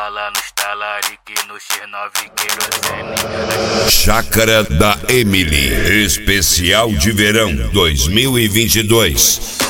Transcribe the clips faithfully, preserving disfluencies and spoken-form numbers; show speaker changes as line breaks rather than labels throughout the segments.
bala nos talarique, no X nove querosene.
Chácara da Emily, especial de verão dois mil e vinte e dois.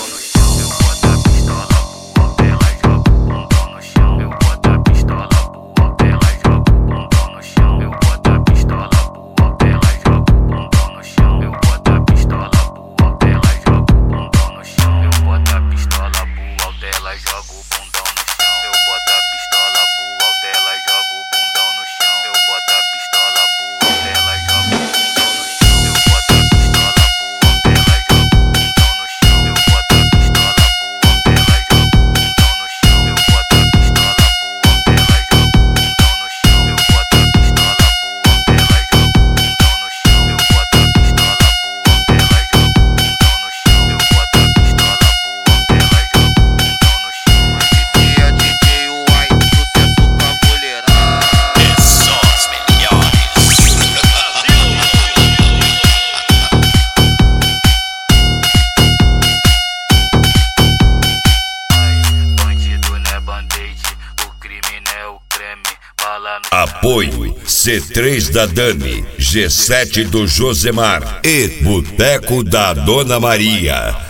Apoio C três da Dani, G sete do Josemar e Boteco da Dona Maria.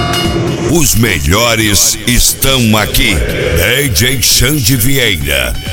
Os melhores estão aqui. D J Xande Vieira.